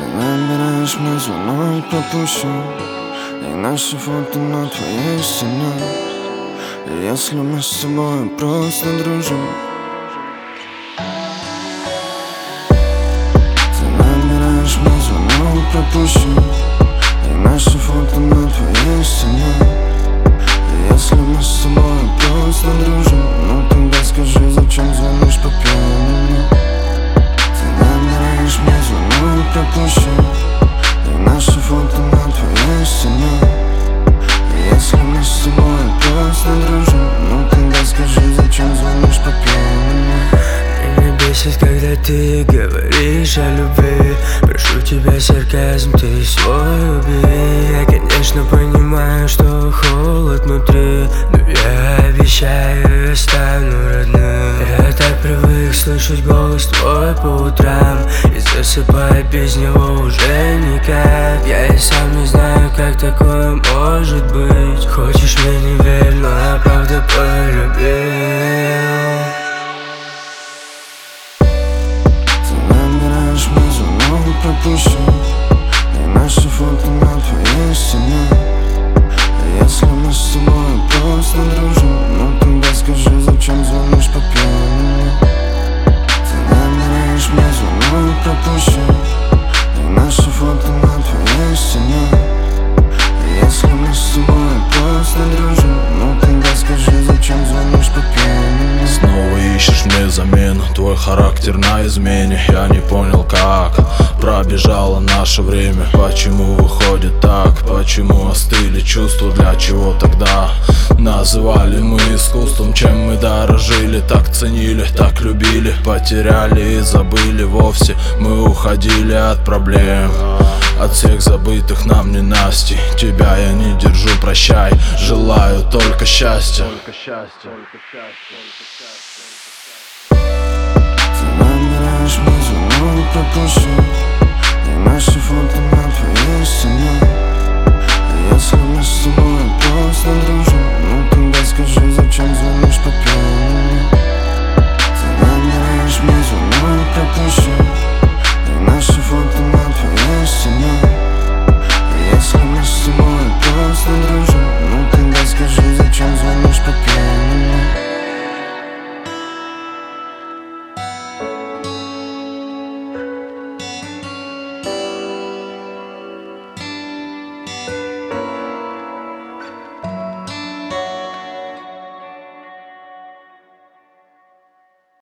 набираешь мой звонок, пропущу, и наши фото на твоей стене. И если мы с тобой просто дружим, ты набираешь мой звонок, пропущу, и наши фото на твоей стене. И если мы с тобой просто дружим, ну тогда скажи, зачем звонишь по пьяному? Ты набираешь мой звонок, пропущу, и наши фото на твоей стене. И если мы с тобой просто дружим, ну тогда скажи, зачем звонишь по пьяному? Меня бесит, когда ты говоришь о любви. Прошу тебя, сарказм, ты свой убери. Я, конечно, понимаю, что холод внутри, но я обещаю, я стану родным. Я так привык слышать голос твой по утрам, и засыпать без него уже никак. Я и сам не знаю, как такое может быть. Хочешь мне не верь, но я правда полюбил. Пропущу, и наши фото на твоей стене. И если мы с тобой просто дружим, ну тогда скажи, зачем звонишь по пьяному? Ты набираешь мой звонок, пропущу, и наши фото на твоей стене. И если мы с тобой просто дружим, ну тогда скажи, зачем звонишь по пьяному? Снова ищешь мне замену, твой характер на измене. Я не понял, как пробежало наше время. Почему выходит так? Почему остыли чувства? Для чего тогда называли мы искусством? Чем мы дорожили, так ценили, так любили? Потеряли и забыли вовсе. Мы уходили от проблем, от всех забытых нам ненастий. Тебя я не держу, прощай. Желаю только счастья. Ты набираешь мой звонок, пропущу,